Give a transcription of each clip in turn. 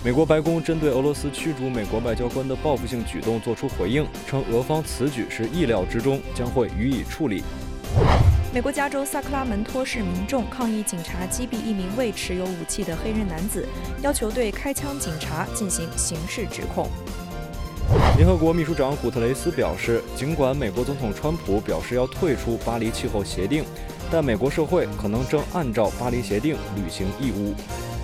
美国白宫针对俄罗斯驱逐美国外交官的报复性举动作出回应，称俄方此举是意料之中，将会予以处理。 美国加州萨克拉门托市民众抗议警察击毙一名未持有武器的黑人男子，要求对开枪警察进行刑事指控。 联合国秘书长古特雷斯表示，尽管美国总统川普表示要退出巴黎气候协定，但美国社会可能正按照巴黎协定履行义务。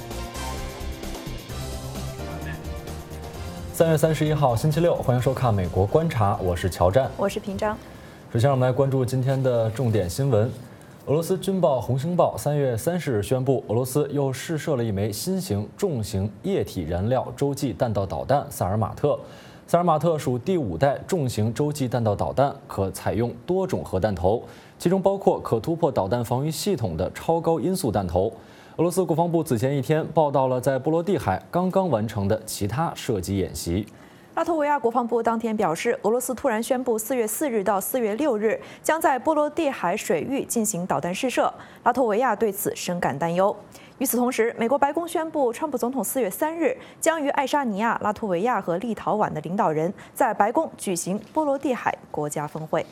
3月31号星期六，欢迎收看《美国观察》，我是乔战， 我是平章。 首先，我们来关注今天的重点新闻。俄罗斯军报《红星报》3月30日宣布，俄罗斯又试射了一枚新型重型液体燃料洲际弹道导弹萨尔马特。萨尔马特属第5代重型洲际弹道导弹，可采用多种核弹头，其中包括可突破导弹防御系统的超高音速弹头。俄罗斯国防部此前一天报道了在波罗的海刚刚完成的其他射击演习。 拉脱维亚国防部当天表示，俄罗斯突然宣布4月4日到4月6日将在波罗的海水域进行导弹试射，拉脱维亚对此深感担忧。与此同时，美国白宫宣布，川普总统4月3日将与爱沙尼亚、拉脱维亚和立陶宛的领导人在白宫举行波罗的海国家峰会。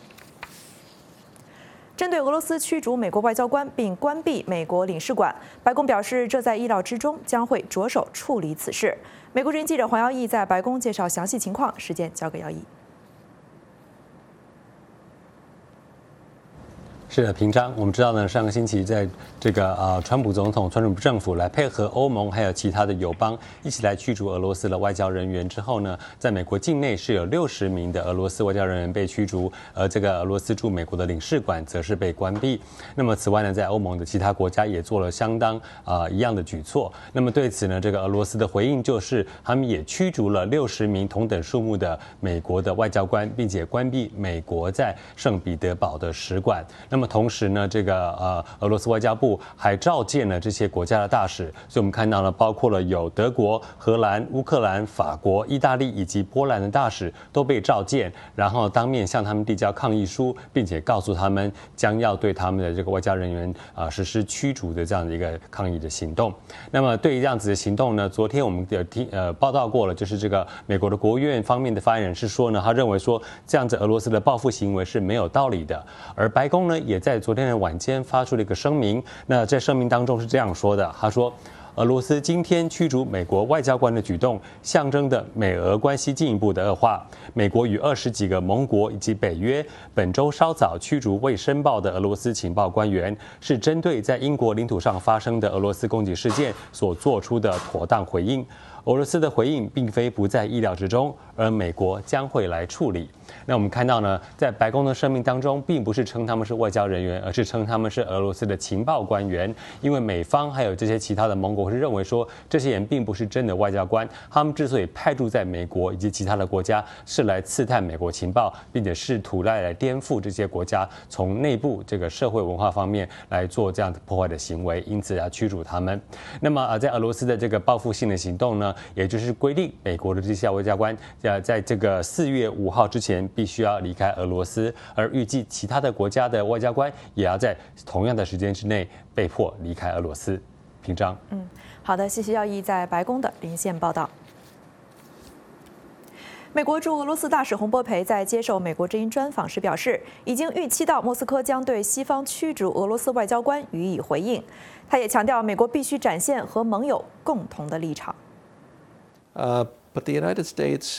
针对俄罗斯驱逐美国外交官并关闭美国领事馆，白宫表示这在意料之中，将会着手处理此事。美国之音记者黄耀义在白宫介绍详细情况，时间交给耀义。 是的，平章，我们知道呢，上个星期在这个川普总统、川普政府来配合欧盟还有其他的友邦一起来驱逐俄罗斯的外交人员之后呢，在美国境内是有60名的俄罗斯外交人员被驱逐，而这个俄罗斯驻美国的领事馆则是被关闭。那么此外呢，在欧盟的其他国家也做了相当一样的举措。那么对此呢，这个俄罗斯的回应就是他们也驱逐了60名同等数目的美国的外交官，并且关闭美国在圣彼得堡的使馆。那么同时呢，这个俄罗斯外交部还召见了这些国家的大使，所以我们看到了，包括了有德国、荷兰、乌克兰、法国、意大利以及波兰的大使都被召见，然后当面向他们递交抗议书，并且告诉他们将要对他们的这个外交人员实施驱逐的这样的一个抗议的行动。那么对于这样子的行动呢，昨天我们有报道过了，就是这个美国的国务院方面的发言人是说呢，他认为说这样子俄罗斯的报复行为是没有道理的，而白宫呢也在昨天的晚间发出了一个声明。那在声明当中是这样说的，他说，俄罗斯今天驱逐美国外交官的举动，象征着美俄关系进一步的恶化。美国与20几个盟国以及北约本周稍早驱逐未申报的俄罗斯情报官员，是针对在英国领土上发生的俄罗斯攻击事件所做出的妥当回应。俄罗斯的回应并非不在意料之中，而美国将会来处理。那我们看到呢，在白宫的声明当中，并不是称他们是外交人员，而是称他们是俄罗斯的情报官员。因为美方还有这些其他的盟国是认为说，这些人并不是真的外交官，他们之所以派驻在美国以及其他的国家，是来刺探美国情报，并且试图来颠覆这些国家从内部这个社会文化方面来做这样的破坏的行为，因此要驱逐他们。那么在俄罗斯的这个报复性的行动呢，也就是规定美国的这些外交官在这个4月5号之前必须要离开俄罗斯，而预计其他的国家的外交官也要在同样的时间之内被迫离开俄罗斯。平章， 好的，谢谢耀义在白宫的连线报道。美国驻俄罗斯大使洪博培在接受美国之音专访时表示，已经预期到莫斯科将对西方驱逐俄罗斯外交官予以回应。他也强调，美国必须展现和盟友共同的立场。 But the United States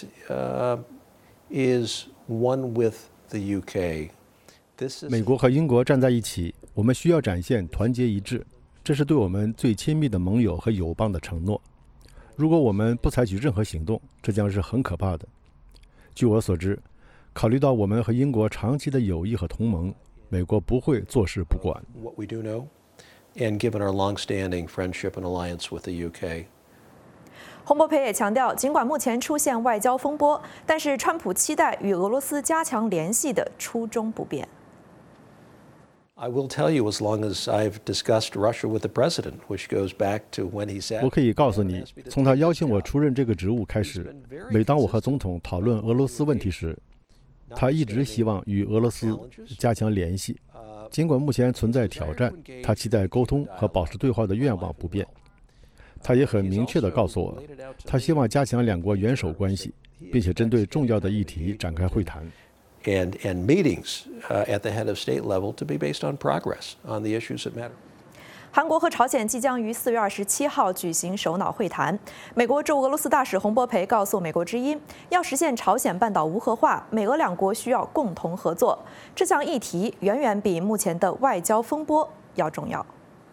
is one with the UK. 美国和英国站在一起，我们需要展现团结一致，这是对我们最亲密的盟友和友邦的承诺。如果我们不采取任何行动，这将是很可怕的。据我所知，考虑到我们和英国长期的友谊和同盟，美国不会坐视不管。 What we do know, and given our long-standing friendship and alliance with the UK. 洪博培也强调，尽管目前出现外交风波，但是川普期待与俄罗斯加强联系的初衷不变。 I will tell you, as long as I've discussed Russia with the president, which goes back to when he said. 我可以告诉你，从他邀请我出任这个职务开始，每当我和总统讨论俄罗斯问题时，他一直希望与俄罗斯加强联系。尽管目前存在挑战，他期待沟通和保持对话的愿望不变。 他也很明确地告诉我，他希望加强两国元首关系，并且针对重要的议题展开会谈。 And meetings at the head of state level to be based on progress on the issues that matter. 韩国和朝鲜即将于4月27号举行首脑会谈。美国驻俄罗斯大使洪博培告诉美国之音，要实现朝鲜半岛无核化，美俄两国需要共同合作。这项议题远远比目前的外交风波要重要。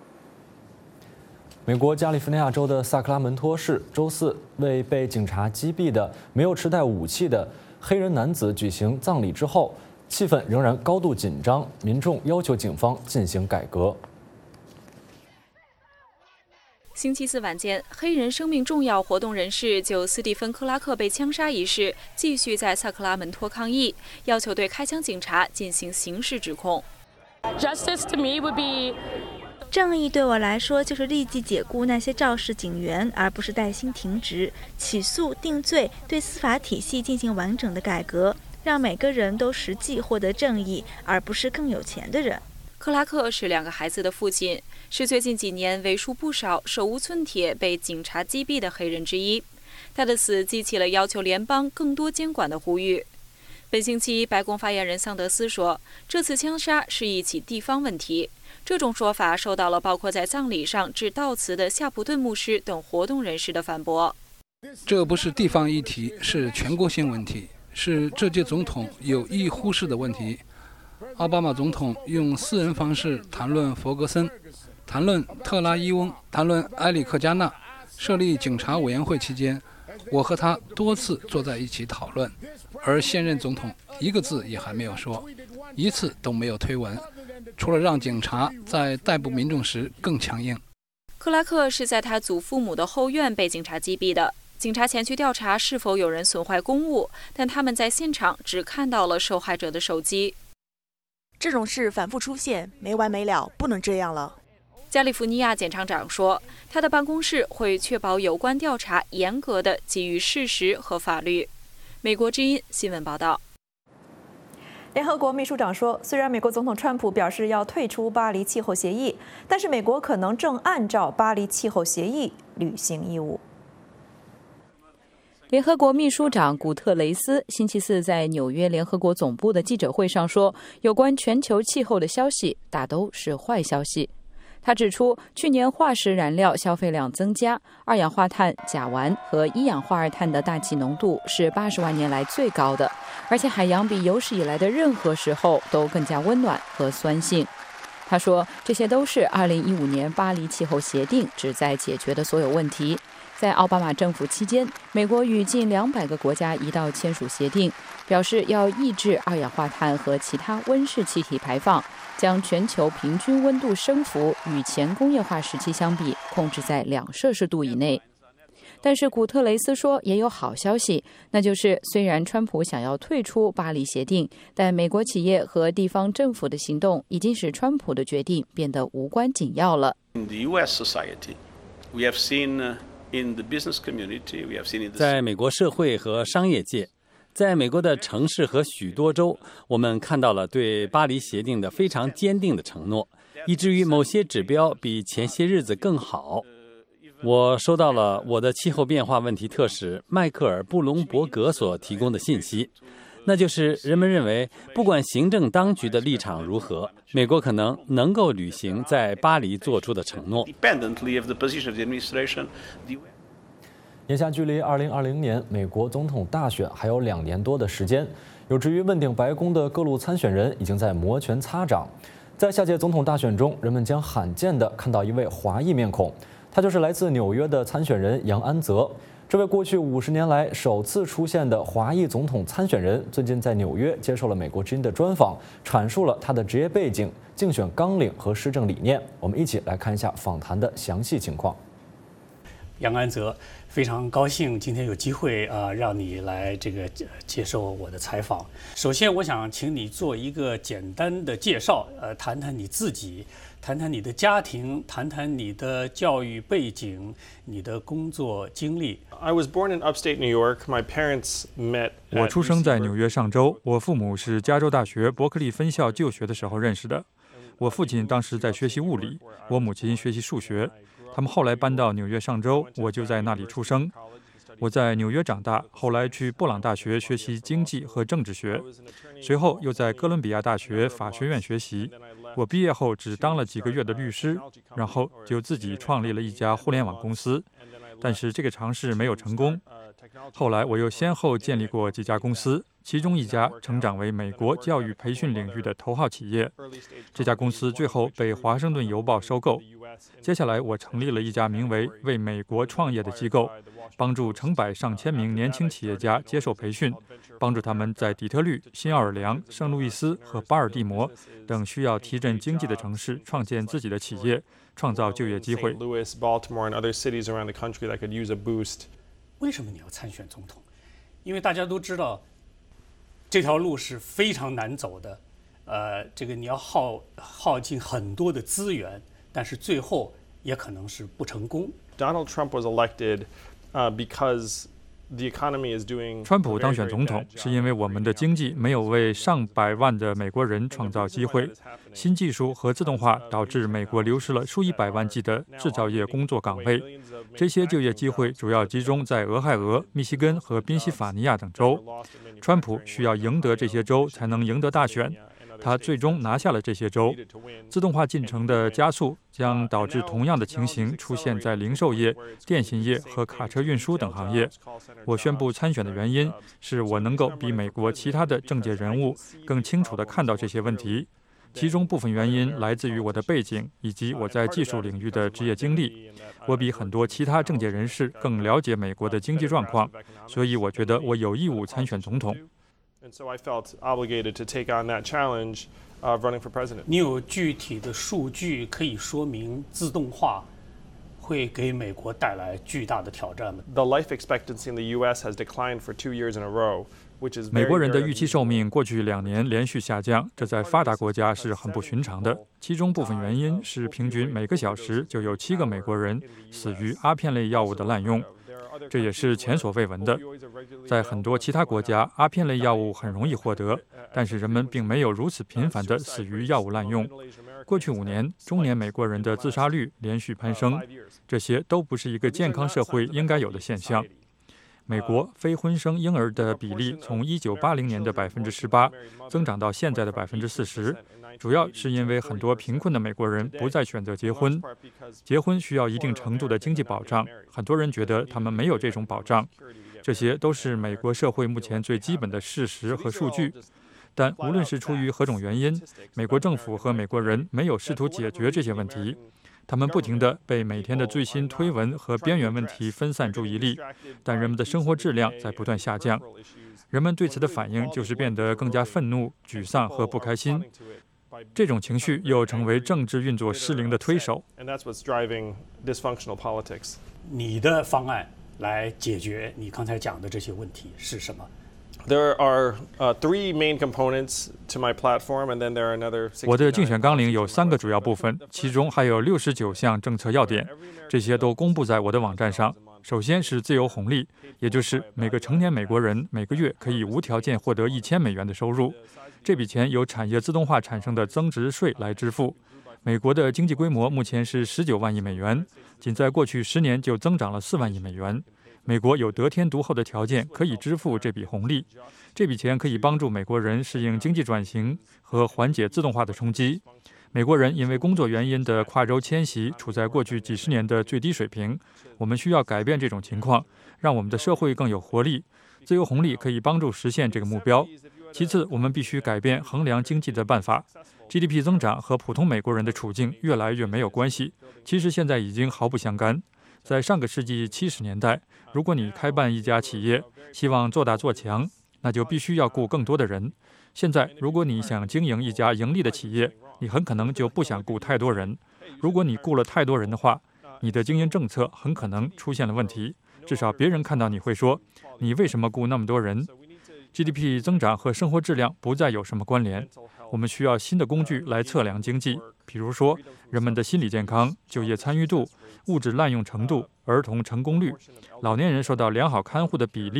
美国加利福尼亚州的萨克拉门托市周四为被警察击毙的没有持带武器的黑人男子举行葬礼之后，气氛仍然高度紧张，民众要求警方进行改革。 星期四晚间，黑人生命重要活动人士就斯蒂芬·克拉克被枪杀一事继续在萨克拉门托抗议，要求对开枪警察进行刑事指控。 Justice to me would be 正义对我来说就是立即解雇那些肇事警员，而不是带薪停职、起诉、定罪，对司法体系进行完整的改革，让每个人都实际获得正义，而不是更有钱的人。 克拉克是2个孩子的父亲，是最近几年为数不少手无寸铁被警察击毙的黑人之一。他的死激起了要求联邦更多监管的呼吁。本星期，白宫发言人桑德斯说，这次枪杀是一起地方问题。这种说法受到了包括在葬礼上致悼词的夏普顿牧师等活动人士的反驳。 这不是地方议题，是全国性问题，是这届总统有意忽视的问题。奥巴马总统用私人方式谈论弗格森，谈论特拉伊翁，谈论埃里克加纳。设立警察委员会期间，我和他多次坐在一起讨论，而现任总统一个字也还没有说，一次都没有推文，除了让警察在逮捕民众时更强硬。 克拉克是在他祖父母的后院被警察击毙的。警察前去调查是否有人损坏公物，但他们在现场只看到了受害者的手机。 这种事反复出现，没完没了，不能这样了。 加利福尼亚检察长说，他的办公室会确保有关调查严格的基于事实和法律。美国之音新闻报道。 联合国秘书长说，虽然美国总统川普表示要退出巴黎气候协议，但是美国可能正按照巴黎气候协议履行义务。 联合国秘书长古特雷斯星期四在纽约联合国总部的记者会上说，有关全球气候的消息大都是坏消息。他指出，去年化石燃料消费量增加，二氧化碳、甲烷和一氧化二碳的大气浓度是80万年来最高的，而且海洋比有史以来的任何时候都更加温暖和酸性。他说，这些都是2015年巴黎气候协定旨在解决的所有问题。在奥巴马政府期间，美国与近200个国家一道签署协定，表示要抑制二氧化碳和其他温室气体排放，将全球平均温度升幅与前工业化时期相比控制在2摄氏度以内。但是古特雷斯说，也有好消息，那就是虽然川普想要退出巴黎协定，但美国企业和地方政府的行动已经使川普的决定变得无关紧要了。 在美国社会和商业界，在美国的城市和许多州，我们看到了对巴黎协定的非常坚定的承诺，以至于某些指标比前些日子更好。我收到了我的气候变化问题特使迈克尔·布隆伯格所提供的信息，那就是人们认为，不管行政当局的立场如何，美国可能够履行在巴黎做出的承诺。 眼下距离2020年美国总统大选还有2年多的时间，有志于问鼎白宫的各路参选人已经在摩拳擦掌。在下届总统大选中，人们将罕见地看到一位华裔面孔，他就是来自纽约的参选人杨安泽。这位过去50年来首次出现的华裔总统参选人，最近在纽约接受了美国之音的专访，阐述了他的职业背景、竞选纲领和施政理念。我们一起来看一下访谈的详细情况。 杨安泽，非常高兴今天有机会让你来接受我的采访。首先，我想请你做一个简单的介绍，谈谈你自己，谈谈你的家庭，谈谈你的教育背景，你的工作经历。 I was born in upstate New York. My parents met. 我出生在纽约上州，我父母是加州大学伯克利分校就学的时候认识的。我父亲当时在学习物理，我母亲学习数学。 他们后来搬到纽约上州，我就在那里出生。我在纽约长大，后来去布朗大学学习经济和政治学，随后又在哥伦比亚大学法学院学习。我毕业后只当了几个月的律师，然后就自己创立了一家互联网公司，但是这个尝试没有成功。后来我又先后建立过几家公司，其中一家成长为美国教育培训领域的头号企业。这家公司最后被《华盛顿邮报》收购。接下来我成立了一家名为“为美国创业”的机构，帮助成百上千名年轻企业家接受培训，帮助他们在底特律、新奥尔良、圣路易斯和巴尔的摩等需要提振经济的城市创建自己的企业，创造就业机会。 为什么你要参选总统？因为大家都知道，这条路是非常难走的，这个你要耗尽很多的资源，但是最后也可能是不成功。 Donald Trump was elected because 川普当选总统是因为我们的经济没有为上百万的美国人创造机会。新技术和自动化导致美国流失了数以百万计的制造业工作岗位，这些就业机会主要集中在俄亥俄、密西根和宾夕法尼亚等州。川普需要赢得这些州才能赢得大选，他最终拿下了这些州。自动化进程的加速将导致同样的情形出现在零售业、电信业和卡车运输等行业。我宣布参选的原因是我能够比美国其他的政界人物更清楚地看到这些问题，其中部分原因来自于我的背景以及我在技术领域的职业经历。我比很多其他政界人士更了解美国的经济状况，所以我觉得我有义务参选总统。 And so I felt obligated to take on that challenge of running for president. 你有具体的数据可以说明自动化会给美国带来巨大的挑战吗？ The life expectancy in the U.S. has declined for 2 years in a row, which is 美国人的预期寿命过去2年连续下降，这在发达国家是很不寻常的。其中部分原因是平均每个小时就有7个美国人死于阿片类药物的滥用。这也是前所未闻的。在很多其他国家，阿片类药物很容易获得，但是人们并没有如此频繁地死于药物滥用。过去5年，中年美国人的自杀率连续攀升，这些都不是一个健康社会应该有的现象。美国非婚生婴儿的比例从1980年的18%增长到现在的40%，主要是因为很多贫困的美国人不再选择结婚。结婚需要一定程度的经济保障，很多人觉得他们没有这种保障。这些都是美国社会目前最基本的事实和数据。但无论是出于何种原因，美国政府和美国人没有试图解决这些问题。他们不停地被每天的最新推文和边缘问题分散注意力，但人们的生活质量在不断下降。人们对此的反应就是变得更加愤怒、沮丧和不开心。这种情绪又成为政治运作失灵的推手。 你的方案来解决你刚才讲的这些问题是什么？ There are 3 main components to my platform, and then there are another. 我的竞选纲领有3个主要部分，其中还有69项政策要点，这些都公布在我的网站上。首先是自由红利，也就是每个成年美国人每个月可以无条件获得1000美元的收入，这笔钱由产业自动化产生的增值税来支付。美国的经济规模目前是19万亿美元，仅在过去10年就增长了4万亿美元。美国有得天独厚的条件可以支付这笔红利，这笔钱可以帮助美国人适应经济转型和缓解自动化的冲击。美国人因为工作原因的跨州迁徙处在过去几十年的最低水平，我们需要改变这种情况，让我们的社会更有活力。自由红利可以帮助实现这个目标。其次，我们必须改变衡量经济的办法。GDP 增长和普通美国人的处境越来越没有关系，其实现在已经毫不相干。在上个世纪70年代，如果你开办一家企业，希望做大做强，那就必须要雇更多的人。现在，如果你想经营一家盈利的企业，你很可能就不想雇太多人。如果你雇了太多人的话，你的经营政策很可能出现了问题。至少别人看到你会说，你为什么雇那么多人？ GDP 增长和生活质量不再有什么关联。我们需要新的工具来测量经济，比如说人们的心理健康、就业参与度、物质滥用程度、儿童成功率、老年人受到良好看护的比例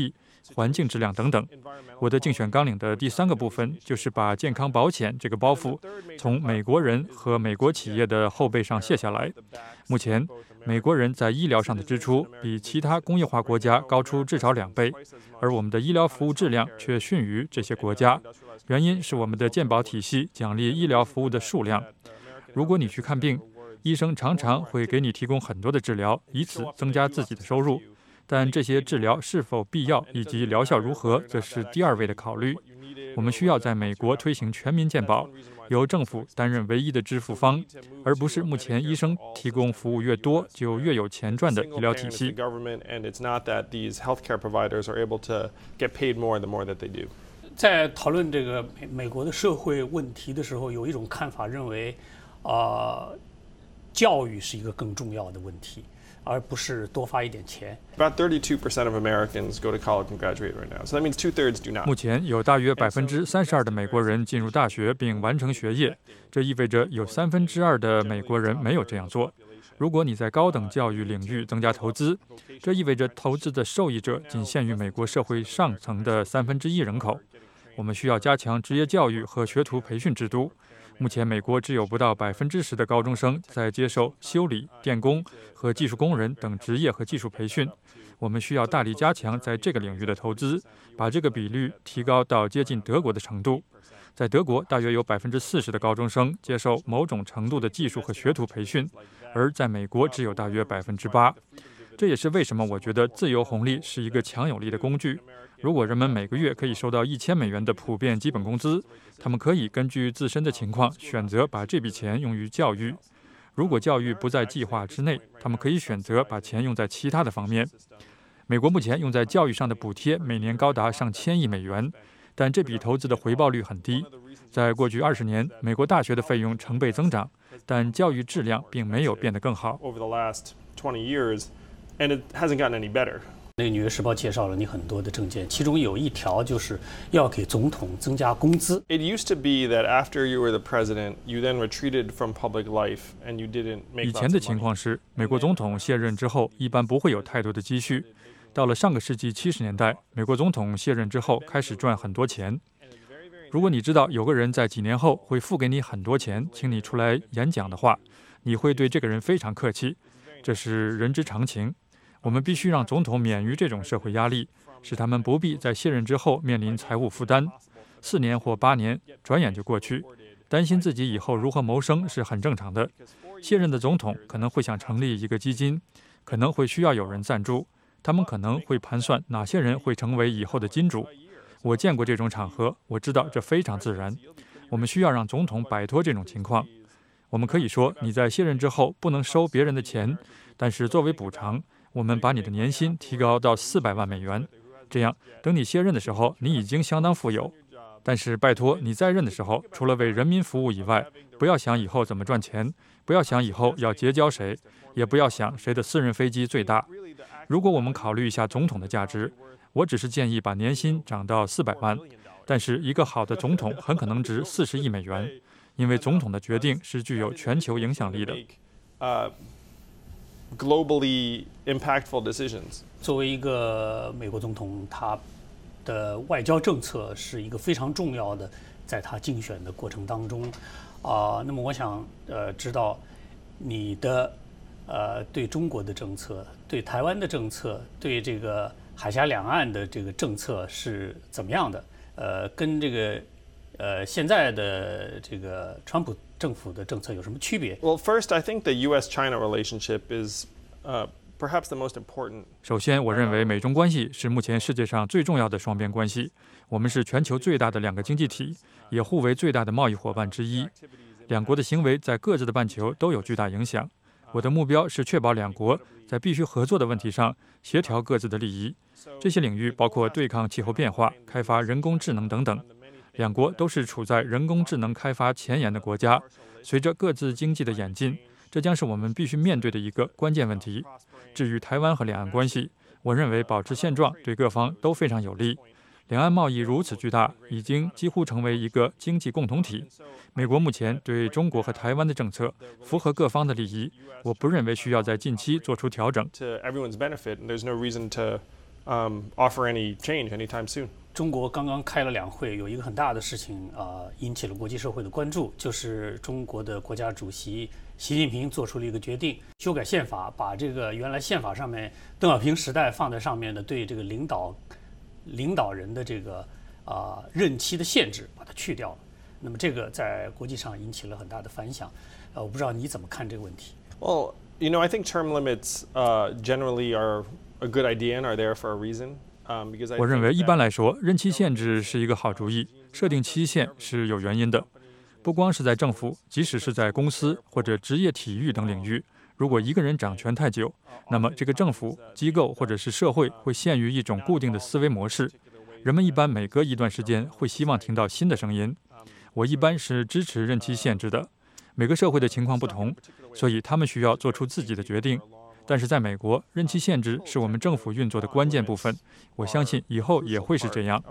环境质量等等。我的竞选纲领的第3个部分就是把健康保险这个包袱从美国人和美国企业的后背上卸下来。目前，美国人在医疗上的支出比其他工业化国家高出至少2倍，而我们的医疗服务质量却逊于这些国家。原因是我们的健保体系奖励医疗服务的数量。如果你去看病，医生常常会给你提供很多的治疗，以此增加自己的收入。但这些治疗是否必要以及疗效如何，则是第2位的考虑。我们需要在美国推行全民健保，由政府担任唯一的支付方，而不是目前医生提供服务越多就越有钱赚的医疗体系。 在讨论这个美国的社会问题的时候，有一种看法认为，教育是一个更重要的问题，而不是多发一点钱。 About 32% of Americans go to college and graduate right now, so that means 2/3 do not. 目前有大约32%的美国人进入大学并完成学业，这意味着有2/3的美国人没有这样做。如果你在高等教育领域增加投资，这意味着投资的受益者仅限于美国社会上层的1/3人口。我们需要加强职业教育和学徒培训制度。目前，美国只有不到10%的高中生在接受修理、电工和技术工人等职业和技术培训。我们需要大力加强在这个领域的投资，把这个比率提高到接近德国的程度。在德国，大约有40%的高中生接受某种程度的技术和学徒培训，而在美国只有大约8%。这也是为什么我觉得自由红利是一个强有力的工具。如果人们每个月可以收到$1000的普遍基本工资，他们可以根据自身的情况选择把这笔钱用于教育。如果教育不在计划之内，他们可以选择把钱用在其他的方面。美国目前用在教育上的补贴每年高达上千亿美元，但这笔投资的回报率很低。在过去20年，美国大学的费用成倍增长，但教育质量并没有变得更好。 Over the last 20 years, and it hasn't gotten any better. 那个《纽约时报》介绍了你很多的政见，其中有一条就是要给总统增加工资。 It used to be that after you were the president, you then retreated from public life and you didn't make. 以前的情况是，美国总统卸任之后一般不会有太多的积蓄。到了上个世纪70年代，美国总统卸任之后开始赚很多钱。如果你知道有个人在几年后会付给你很多钱，请你出来演讲的话，你会对这个人非常客气，这是人之常情。我们必须让总统免于这种社会压力，使他们不必在卸任之后面临财务负担。4年或8年转眼就过去，担心自己以后如何谋生是很正常的。卸任的总统可能会想成立一个基金，可能会需要有人赞助，他们可能会盘算哪些人会成为以后的金主。我见过这种场合，我知道这非常自然。我们需要让总统摆脱这种情况。我们可以说，你在卸任之后不能收别人的钱，但是作为补偿，我们把你的年薪提高到400万美元，这样等你卸任的时候，你已经相当富有。但是拜托，你在任的时候，除了为人民服务以外，不要想以后怎么赚钱，不要想以后要结交谁，也不要想谁的私人飞机最大。如果我们考虑一下总统的价值，我只是建议把年薪涨到400万，但是一个好的总统很可能值40亿美元，因为总统的决定是具有全球影响力的。 Globally impactful decisions. 作为一个美国总统，他的外交政策是一个非常重要的，在他竞选的过程当中，那么我想知道你的对中国的政策、对台湾的政策、对这个海峡两岸的这个政策是怎么样的？跟这个现在的这个川普政府的政策有什么区别？ Well, first, I think the U.S.-China relationship is perhaps the most important. 首先，我认为美中关系是目前世界上最重要的双边关系。我们是全球最大的2个经济体，也互为最大的贸易伙伴之一。两国的行为在各自的半球都有巨大影响。我的目标是确保两国在必须合作的问题上协调各自的利益。这些领域包括对抗气候变化、开发人工智能等等。两国都是处在人工智能开发前沿的国家，随着各自经济的演进，这将是我们必须面对的一个关键问题。至于台湾和两岸关系，我认为保持现状对各方都非常有利。两岸贸易如此巨大，已经几乎成为一个经济共同体。美国目前对中国和台湾的政策符合各方的利益，我不认为需要在近期做出调整。 offer any change anytime soon. 中国刚刚开了2会，有一个很大的事情引起了国际社会的关注，就是中国的国家主席习近平做出了一个决定，修改宪法，把这个原来宪法上面邓小平时代放在上面的对这个领导人的这个任期的限制，把它去掉了。那么这个在国际上引起了很大的反响。我不知道你怎么看这个问题。 Well, I think term limits generally are a good idea and are there for a reason. 我认为一般来说，任期限制是一个好主意，设定期限是有原因的。不光是在政府，即使是在公司或者职业体育等领域，如果一个人掌权太久，那么这个政府、机构或者是社会会陷于一种固定的思维模式。人们一般每隔一段时间会希望听到新的声音。我一般是支持任期限制的。每个社会的情况不同，所以他们需要做出自己的决定。但是在美国，任期限制是我们政府运作的关键部分。我相信以后也会是这样。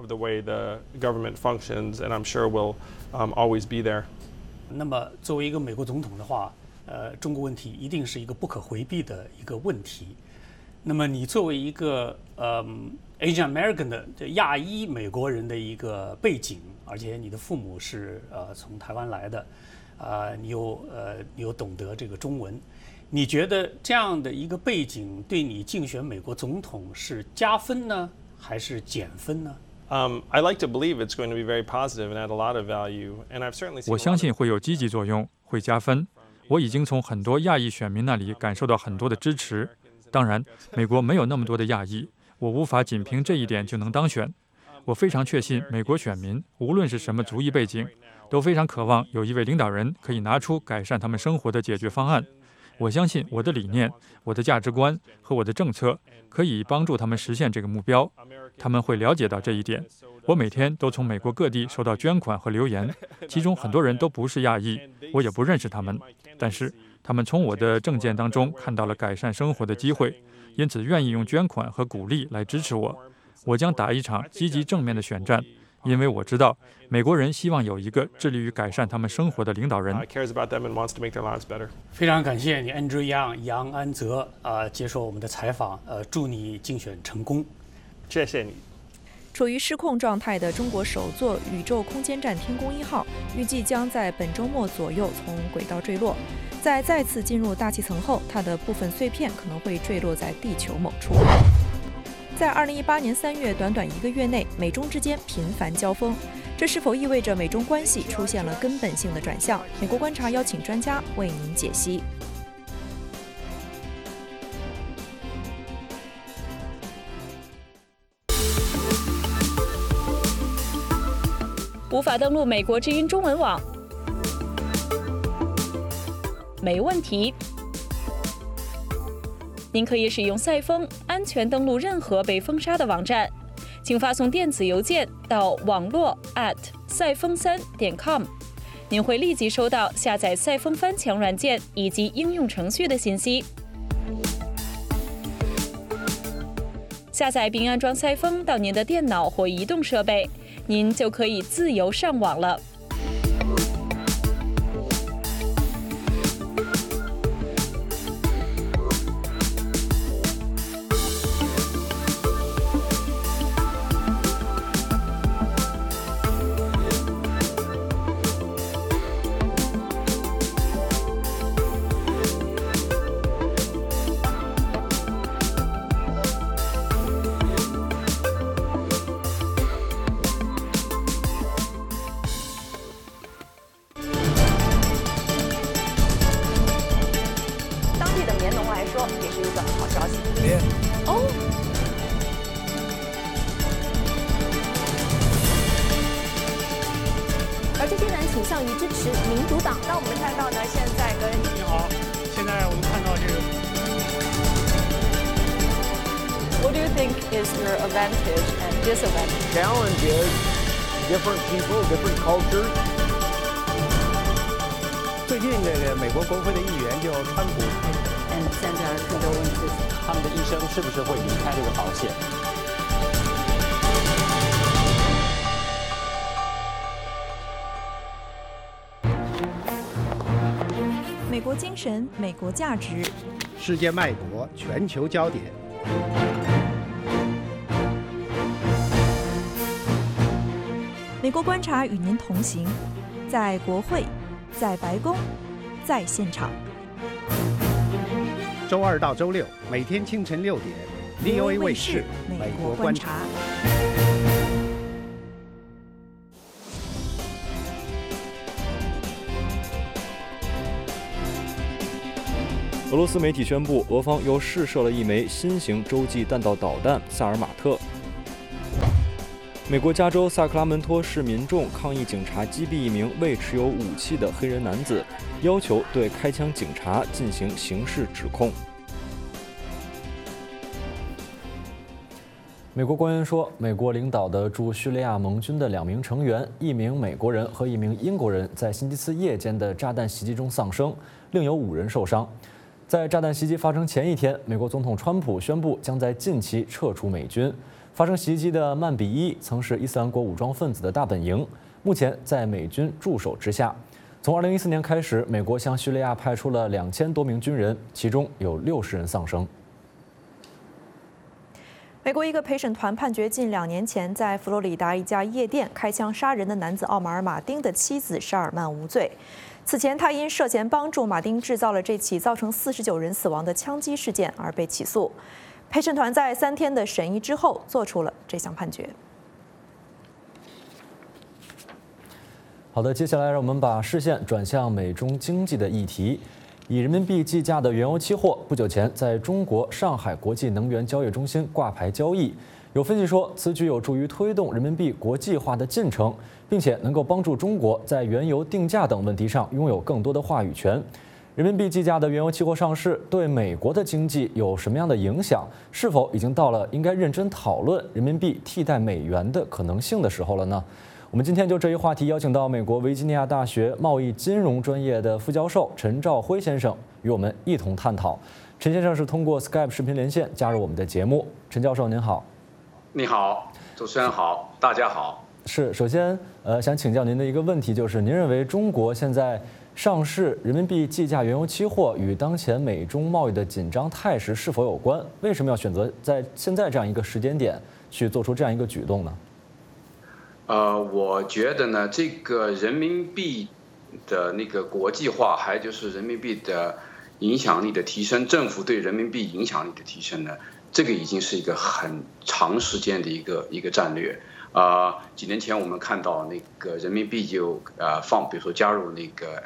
那么，作为一个美国总统的话，中国问题一定是一个不可回避的一个问题。那么，你作为一个Asian American 的亚裔美国人的一个背景，而且你的父母是从台湾来的，你又懂得这个中文。你觉得这样的一个背景对你竞选美国总统是加分呢，还是减分呢 ？I like to believe it's going to be very positive and add a lot of value, and I've certainly. 我相信会有积极作用，会加分。我已经从很多亚裔选民那里感受到很多的支持。当然，美国没有那么多的亚裔，我无法仅凭这一点就能当选。我非常确信，美国选民无论是什么族裔背景，都非常渴望有一位领导人可以拿出改善他们生活的解决方案。我相信我的理念、我的价值观和我的政策可以帮助他们实现这个目标。他们会了解到这一点。我每天都从美国各地收到捐款和留言，其中很多人都不是亚裔，我也不认识他们，但是他们从我的政见当中看到了改善生活的机会，因此愿意用捐款和鼓励来支持我。我将打一场积极正面的选战，因为我知道美国人希望有一个致力于改善他们生活的领导人。 非常感谢你 Andrew Yang 杨安泽接受我们的采访，祝你竞选成功。 谢谢你。 处于失控状态的中国首座宇宙空间站天宫1号预计将在本周末左右从轨道坠落。在再次进入大气层后，它的部分碎片可能会坠落在地球某处。在2018年3月短短1个月内，美中之间频繁交锋，这是否意味着美中关系出现了根本性的转向？美国观察邀请专家为您解析。 无法登录美国之音中文网？没问题。您可以使用赛风安全登录任何被封杀的网站，请发送电子邮件到网络@赛风3.com，您会立即收到下载赛风翻墙软件以及应用程序的信息。下载并安装赛风到您的电脑或移动设备，您就可以自由上网了。 而这些人倾向于支持民主党。那我们看到呢，现在跟你好，现在我们看到这个。 What do you think is your advantage and disadvantage? Challenge is different people, different cultures. 最近这个美国国会的议员就川普。 And Senator Trudeau 他们的医生是不是会离开这个保险？ 美国精神，美国价值， 世界脉搏，全球焦点。 国观察与您同行，在国会，在白宫，在现场。 周2到周6每天清晨6点 ，VOA 卫视《美国观察》。 俄罗斯媒体宣布，俄方又试射了一枚新型洲际弹道导弹萨尔马特。美国加州萨克拉门托市民众抗议警察击毙一名未持有武器的黑人男子，要求对开枪警察进行刑事指控。 美国官员说，美国领导的驻叙利亚盟军的2名成员，一名美国人和一名英国人，在星期四夜间的炸弹袭击中丧生，另有5人受伤。在炸弹袭击发生前一天，美国总统川普宣布将在近期撤出美军。发生袭击的曼比伊曾是伊斯兰国武装分子的大本营，目前在美军驻守之下。从2014年开始，美国向叙利亚派出了2000多名军人，其中有60人丧生。 美国一个陪审团判决，近2年前在佛罗里达一家夜店开枪杀人的男子奥马尔·马丁的妻子沙尔曼无罪。此前，他因涉嫌帮助马丁制造了这起造成49人死亡的枪击事件而被起诉。陪审团在3天的审议之后，做出了这项判决。 好的，接下来让我们把视线转向美中经济的议题。以人民币计价的原油期货，不久前在中国上海国际能源交易中心挂牌交易。有分析说，此举有助于推动人民币国际化的进程，并且能够帮助中国在原油定价等问题上拥有更多的话语权。人民币计价的原油期货上市对美国的经济有什么样的影响？是否已经到了应该认真讨论人民币替代美元的可能性的时候了呢？我们今天就这一话题邀请到美国维吉尼亚大学贸易金融专业的副教授陈兆辉先生与我们一同探讨。陈先生是通过 Skype 视频连线加入我们的节目。陈教授您好。 你好，主持人好，大家好。 是，首先想请教您的一个问题，就是您认为中国现在上市人民币计价原油期货与当前美中贸易的紧张态势是否有关？为什么要选择在现在这样一个时间点去做出这样一个举动呢？ 我觉得呢，这个人民币的那个国际化，还有就是人民币的影响力的提升，政府对人民币影响力的提升呢，这个已经是一个很长时间的一个战略。几年前我们看到那个人民币就比如说加入那个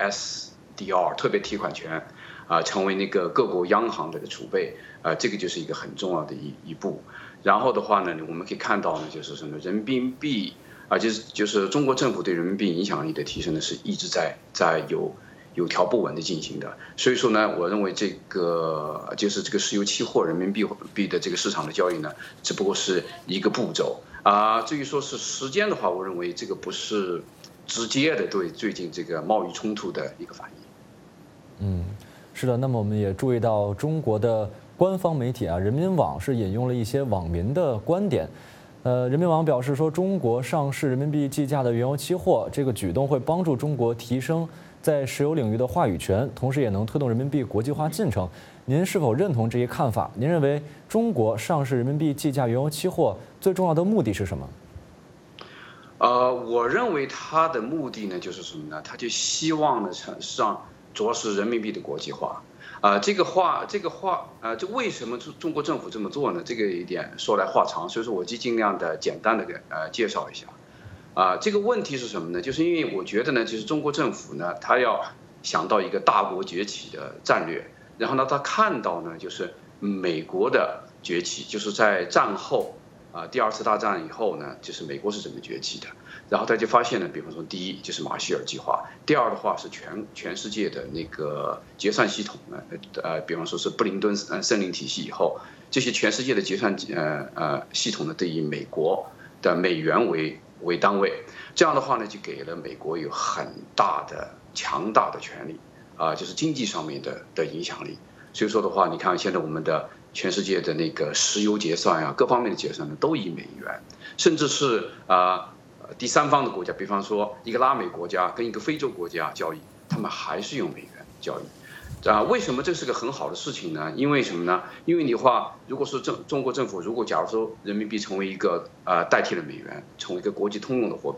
SDR 特别提款权，成为那个各国央行的储备，这个就是一个很重要的一步。然后的话呢，我们可以看到呢，就是什么人民币就是中国政府对人民币影响力的提升呢，是一直在有条不紊的进行的。所以说呢，我认为这个就是这个石油期货人民币的这个市场的交易呢，只不过是一个步骤。至于说是时间的话，我认为这个不是直接的对最近这个贸易冲突的一个反应。 是的。那么我们也注意到中国的官方媒体人民网是引用了一些网民的观点。人民网表示说，中国上市人民币计价的原油期货这个举动会帮助中国提升在石油领域的话语权，同时也能推动人民币国际化进程。您是否认同这一看法？您认为中国上市人民币计价原油期货最重要的目的是什么？ 我认为它的目的呢，就是什么呢？它就希望呢，让主要是人民币的国际化。这为什么中国政府这么做呢？这个有点说来话长，所以说我就尽量的简单的介绍一下。这个问题是什么呢？就是因为我觉得呢，就是中国政府呢，他要想到一个大国崛起的战略，然后呢，他看到呢，就是美国的崛起，就是在战后第2次大战以后呢，就是美国是怎么崛起的。然后他就发现呢，比方说第一就是马歇尔计划，第二的话是全世界的那个结算系统呢，比方说是布林顿森林体系以后，这些全世界的结算系统呢，都以美国的美元为单位，这样的话呢，就给了美国有很大的强大的权力就是经济上面的影响力。所以说的话，你看现在我们的全世界的那个石油结算各方面的结算呢，都以美元，甚至是第三方的国家，比方说一个拉美国家跟一个非洲国家交易，他们还是用美元交易。为什么这是个很好的事情呢？因为什么呢？因为你话，如果是中国政府，如果假如说人民币成为一个代替了美元，成为一个国际通用的货币，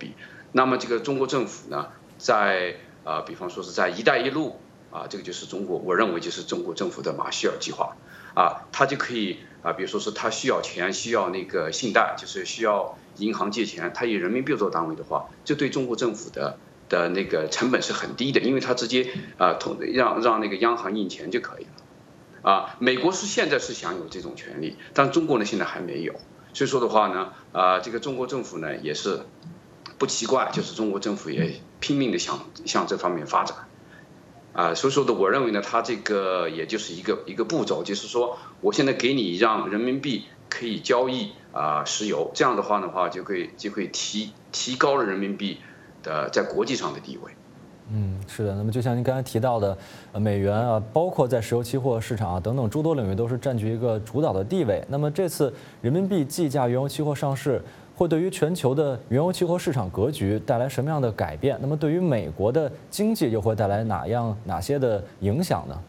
那么这个中国政府呢，在比方说是在“一带一路”这个就是我认为就是中国政府的马歇尔计划它就可以比如说是他需要钱，需要那个信贷，就是需要银行借钱，他以人民币做单位的话，这对中国政府的那个成本是很低的，因为他直接让那个央行印钱就可以了美国现在是享有这种权利，但中国呢现在还没有，所以说的话呢这个中国政府呢也是不奇怪，就是中国政府也拼命的向这方面发展所以说的我认为呢，它这个也就是一个步骤，就是说我现在给你让人民币可以交易石油，这样的话就可以提高了人民币的在国际上的地位。 是的。那么就像您刚才提到的，美元包括在石油期货市场等等诸多领域都是占据一个主导的地位。那么这次人民币计价原油期货上市，会对于全球的原油期货市场格局带来什么样的改变？那么对于美国的经济又会带来哪些的影响呢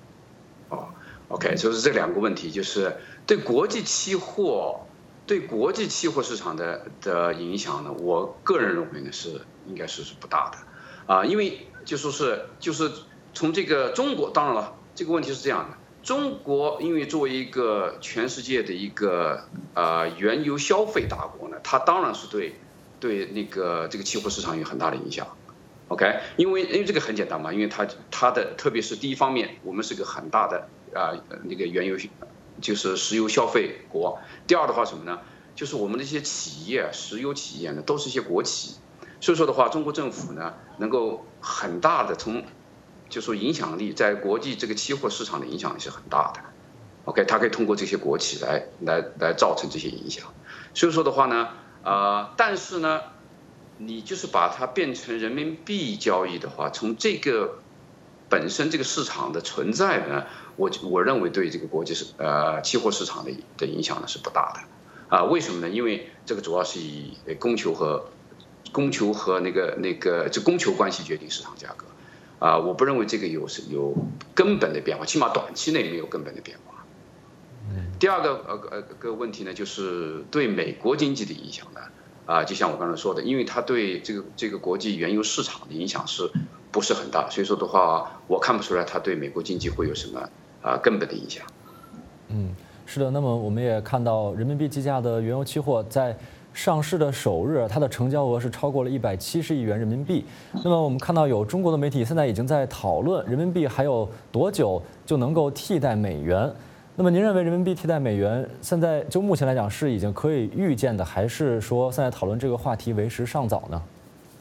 ？OK， 就是这两个问题，就是对国际期货市场的影响呢，我个人认为呢应该是不大的因为就是从这个中国，当然了，这个问题是这样的。中国因为作为一个全世界的一个原油消费大国呢，它当然是对那个这个期货市场有很大的影响。OK， 因为这个很简单嘛，因为它的特别是第一方面，我们是个很大的那个原油就是石油消费国。第二的话什么呢？就是我们的一些企业，石油企业呢都是一些国企，所以说的话，中国政府呢能够很大的就说影响力在国际这个期货市场的影响力是很大的。OK， 它可以通过这些国企来造成这些影响。所以说的话呢，但是呢，你就是把它变成人民币交易的话，从这个本身这个市场的存在呢，我认为对这个国际期货市场的影响呢是不大的。为什么呢？因为这个主要是以供求和那个这供求关系决定市场价格。我不认为这个有根本的变化，起码短期内没有根本的变化。第二个问题呢，就是对美国经济的影响呢，就像我刚才说的，因为它对这个国际原油市场的影响是不是很大，所以说的话，我看不出来它对美国经济会有什么根本的影响。 是的。那么我们也看到人民币计价的原油期货在上市的首日，它的成交额是超过了170亿元人民币。那么我们看到有中国的媒体现在已经在讨论人民币还有多久就能够替代美元。那么您认为人民币替代美元现在就目前来讲是已经可以预见的，还是说现在讨论这个话题为时尚早呢？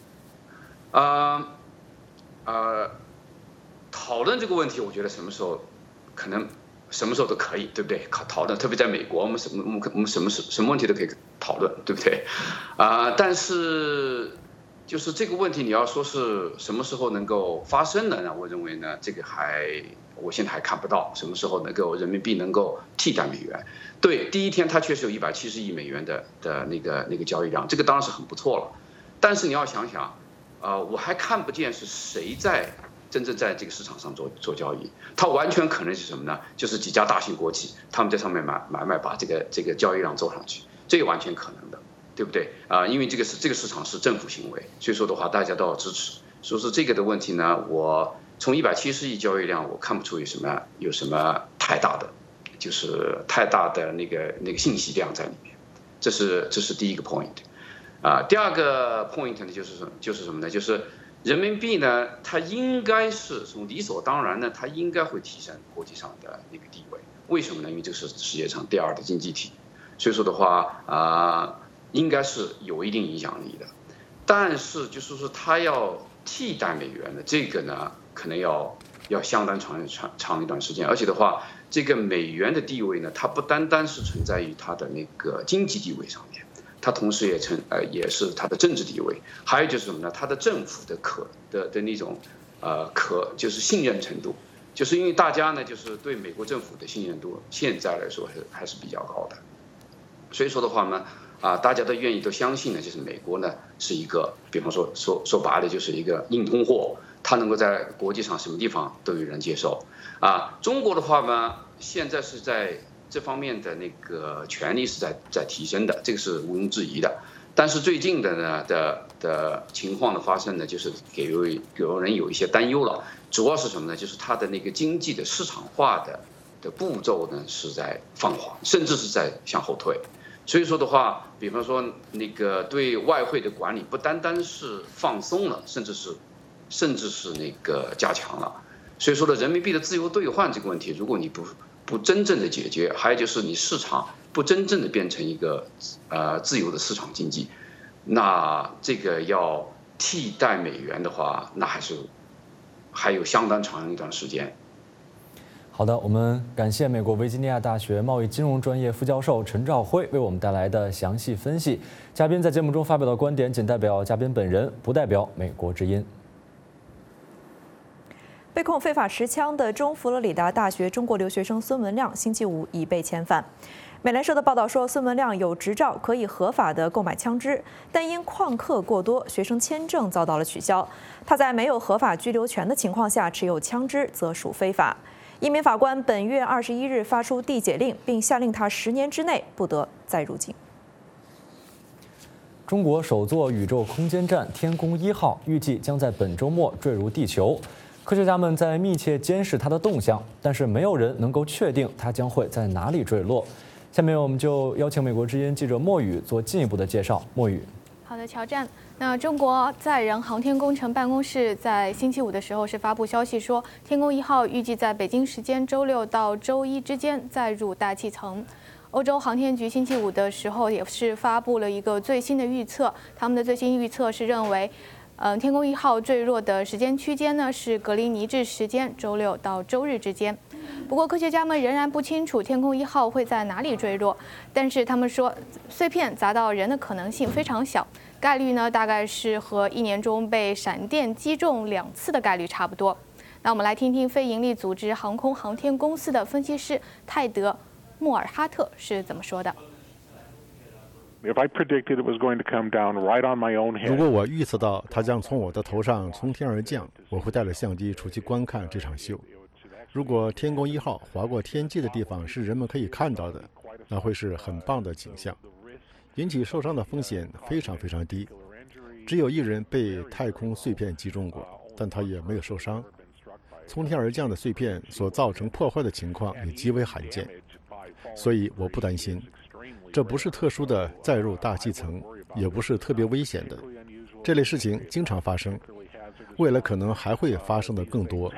讨论这个问题，我觉得什么时候都可以，对不对？讨论，特别在美国，我们什么问题都可以讨论，对不对？但是就是这个问题，你要说是什么时候能够发生的呢？我认为呢，这个我现在还看不到什么时候人民币能够替代美元。对，第一天它确实有170亿美元的那个交易量，这个当然是很不错了。但是你要想想，我还看不见是谁真正在这个市场上做交易，它完全可能是什么呢？就是几家大型国企，他们在上面买卖，把这个交易量做上去，这个完全可能的，对不对？因为这个市场是政府行为，所以说的话，大家都要支持。所以说这个的问题呢，我从170亿交易量，我看不出有什么太大的那个信息量在里面，这是第一个 point。第二个 point 呢，就是什么呢？就是人民币呢，它应该是从理所当然呢，它应该会提升国际上的那个地位。为什么呢？因为这是世界上第二的经济体，所以说的话应该是有一定影响力的。但是就是说它要替代美元的这个呢，可能要相当长一段时间。而且的话，这个美元的地位呢，它不单单是存在于它的那个经济地位上面，它同时也是它的政治地位，还有就是什么呢？它的政府的那种就是信任程度，就是因为大家呢就是对美国政府的信任度现在来说还是比较高的，所以说的话呢大家都愿意都相信呢，就是美国呢是一个，比方说白了就是一个硬通货，它能够在国际上什么地方都有人接受中国的话呢，现在是在这方面的那个权力是在提升的，这个是毋庸置疑的。但是最近的呢的情况的发生呢，就是给人有一些担忧了。主要是什么呢？就是它的那个经济的市场化的步骤呢是在放缓，甚至是在向后退。所以说的话，比方说那个对外汇的管理不单单是放松了，甚至是那个加强了。所以说的人民币的自由兑换这个问题，如果你不真正的解决，还有就是你市场不真正的变成一个自由的市场经济，那这个要替代美元的话，那还有相当长一段时间。 好的，我们感谢美国维吉尼亚大学贸易金融专业副教授陈兆辉为我们带来的详细分析。嘉宾在节目中发表的观点仅代表嘉宾本人，不代表美国之音。 被控非法持枪的中佛罗里达大学中国留学生孙文亮，星期五已被遣返。美联社的报道说，孙文亮有执照可以合法的购买枪支，但因旷课过多，学生签证遭到了取消。他在没有合法居留权的情况下持有枪支，则属非法。一名法官本月21日发出递解令，并下令他10年之内不得再入境。 中国首座宇宙空间站天宫1号预计将在本周末坠入地球。科学家们在密切监视它的动向，但是没有人能够确定它将会在哪里坠落。下面我们就邀请美国之音记者莫宇做进一步的介绍。莫宇， 好的，乔战。那中国载人航天工程办公室在星期五的时候是发布消息说，天宫1号预计在北京时间周6到周1之间载入大气层。欧洲航天局星期五的时候也是发布了一个最新的预测，他们的最新预测是认为。天宫1号坠落的时间区间呢是格林尼治时间周6到周日之间。不过，科学家们仍然不清楚天宫1号会在哪里坠落，但是他们说碎片砸到人的可能性非常小，概率呢大概是和1年中被闪电击中2次的概率差不多。那我们来听听非营利组织航空航天公司的分析师泰德·莫尔哈特是怎么说的。 如果我预测到它将从我的头上从天而降，我会带着相机出去观看这场秀。如果天宫1号划过天际的地方是人们可以看到的，那会是很棒的景象。引起受伤的风险非常非常低，只有1人被太空碎片击中过，但他也没有受伤。从天而降的碎片所造成破坏的情况也极为罕见，所以我不担心。这不是特殊的载入大气层，也不是特别危险的。这类事情经常发生，未来可能还会发生的更多。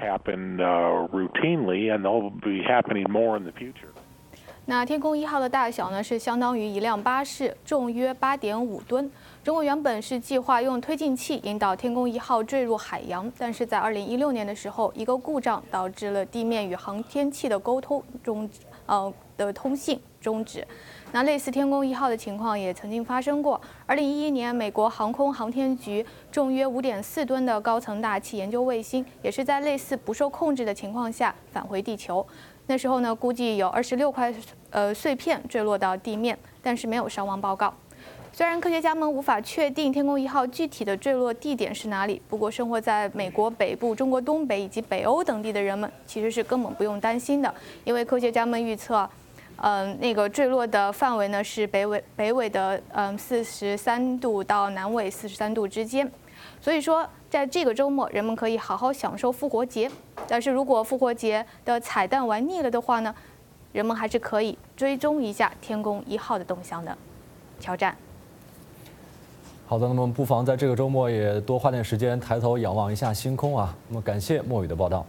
那天宫1号的大小呢，是相当于一辆巴士，重约8.5吨。中国原本是计划用推进器引导天宫1号坠入海洋，但是在2016年的时候，一个故障导致了地面与航天器的沟通的通信终止。那类似天宫1号的情况也曾经发生过。2011年，美国航空航天局重约5.4吨的高层大气研究卫星，也是在类似不受控制的情况下返回地球。那时候呢，估计有26块碎片坠落到地面，但是没有伤亡报告。虽然科学家们无法确定天宫1号具体的坠落地点是哪里，不过生活在美国北部、中国东北以及北欧等地的人们其实是根本不用担心的，因为科学家们预测。那个坠落的范围呢是北纬的43度到南纬43度之间，所以说在这个周末人们可以好好享受复活节。但是如果复活节的彩蛋玩腻了的话呢，人们还是可以追踪一下天宫1号的动向的。乔战。 好的，那么不妨在这个周末也多花点时间抬头仰望一下星空啊。那么感谢莫宇的报道。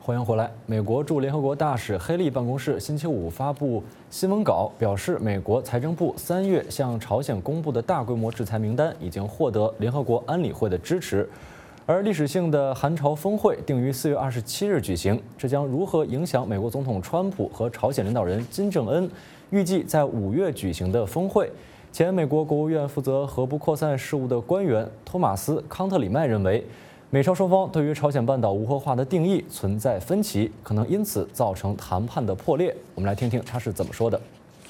欢迎回来。美国驻联合国大使黑利办公室星期五发布新闻稿，表示美国财政部3月向朝鲜公布的大规模制裁名单已经获得联合国安理会的支持，而历史性的韩朝峰会定于4月27日举行。这将如何影响美国总统川普和朝鲜领导人金正恩预计在5月举行的峰会？前美国国务院负责核不扩散事务的官员托马斯·康特里麦认为，美朝双方对于朝鲜半岛无核化的定义存在分歧，可能因此造成谈判的破裂。我们来听听他是怎么说的。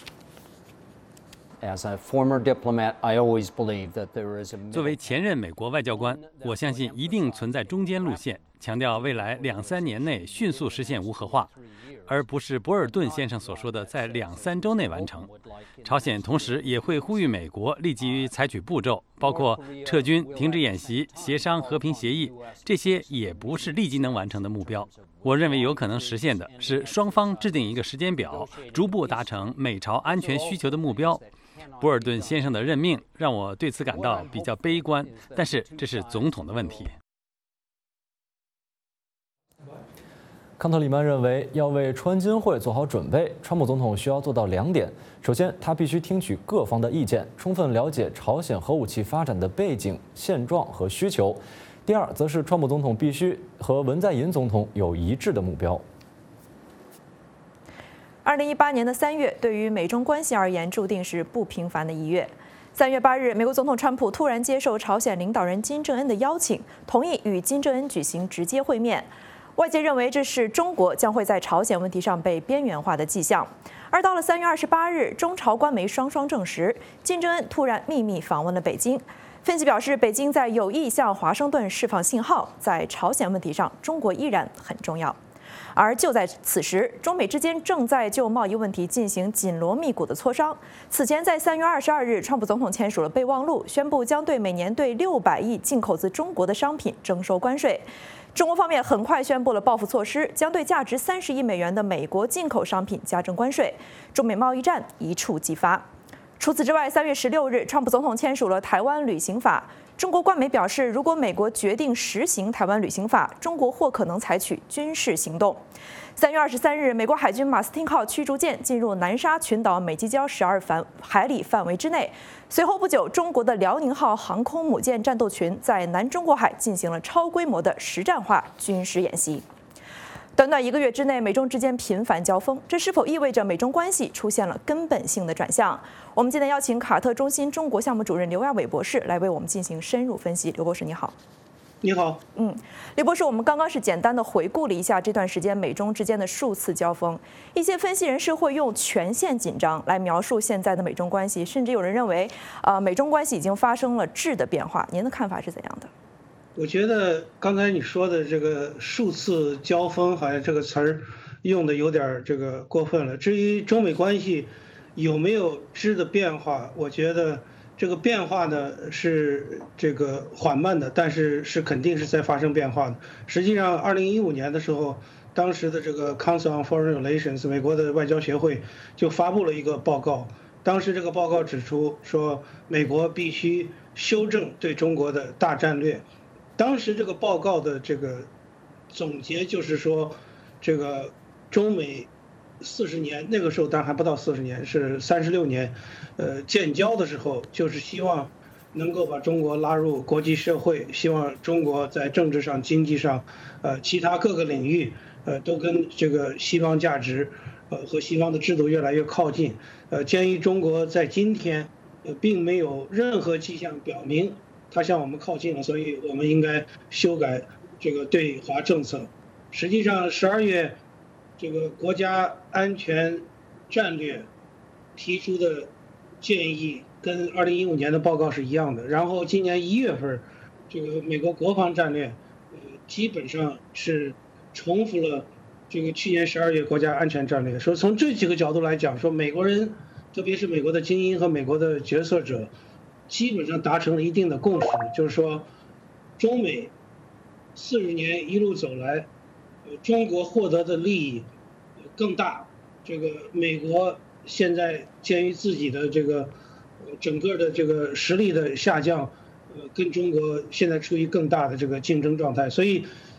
作为前任美国外交官，我相信一定存在中间路线，强调未来2-3年内迅速实现无核化，而不是博尔顿先生所说的在2-3周内完成。朝鲜同时也会呼吁美国立即采取步骤，包括撤军、停止演习、协商和平协议，这些也不是立即能完成的目标。我认为有可能实现的是双方制定一个时间表，逐步达成美朝安全需求的目标。博尔顿先生的任命让我对此感到比较悲观，但是这是总统的问题。 康特里曼认为，要为川金会做好准备，川普总统需要做到2点：首先，他必须听取各方的意见，充分了解朝鲜核武器发展的背景、现状和需求；第二，则是川普总统必须和文在寅总统有一致的目标。 2018年的3月，对于美中关系而言，注定是不平凡的一月。3月8日，美国总统川普突然接受朝鲜领导人金正恩的邀请，同意与金正恩举行直接会面。外界认为这是中国将会在朝鲜问题上被边缘化的迹象。而到了3月28日，中朝官媒双双证实，金正恩突然秘密访问了北京。分析表示，北京在有意向华盛顿释放信号，在朝鲜问题上，中国依然很重要。而就在此时，中美之间正在就贸易问题进行紧锣密鼓的磋商。此前，在3月22日，川普总统签署了备忘录，宣布将对每年对600亿进口自中国的商品征收关税。中国方面很快宣布了报复措施，将对价值30亿美元的美国进口商品加征关税。中美贸易战一触即发。除此之外，3月16日，川普总统签署了台湾旅行法。中国官媒表示，如果美国决定实行台湾旅行法，中国或可能采取军事行动。3月23日，美国海军马斯汀号驱逐舰进入南沙群岛美济礁12海里范围之内。随后不久，中国的辽宁号航空母舰战斗群在南中国海进行了超规模的实战化军事演习。短短1个月之内，美中之间频繁交锋，这是否意味着美中关系出现了根本性的转向？我们今天邀请卡特中心中国项目主任刘亚伟博士来为我们进行深入分析。刘博士，你好。 你好。 刘博士，我们刚刚是简单的回顾了一下这段时间美中之间的数次交锋，一些分析人士会用全线紧张来描述现在的美中关系，甚至有人认为，美中关系已经发生了质的变化。您的看法是怎样的？ 我觉得刚才你说的这个数次交锋，好像这个词儿用的有点这个过分了。至于中美关系有没有质的变化，我觉得这个变化呢是这个缓慢的，但是肯定是在发生变化的。实际上，2015年的时候，当时的这个 Council on Foreign Relations 美国的外交协会就发布了一个报告。当时这个报告指出说，美国必须修正对中国的大战略。当时这个报告的这个总结就是说，这个中美40年，那个时候当然还不到40年，是36年，建交的时候，就是希望能够把中国拉入国际社会，希望中国在政治上、经济上，其他各个领域，都跟这个西方价值，和西方的制度越来越靠近。鉴于中国在今天，并没有任何迹象表明它向我们靠近了，所以我们应该修改这个对华政策。实际上，12月这个国家安全战略提出的建议跟2015年的报告是一样的。然后今年1月份，这个美国国防战略，基本上是重复了这个去年12月国家安全战略。说从这几个角度来讲，说美国人，特别是美国的精英和美国的决策者，基本上达成了一定的共识，就是说，中美40年一路走来，中国获得的利益更大。这个美国现在鉴于自己的这个整个的这个实力的下降，跟中国现在处于更大的这个竞争状态，所以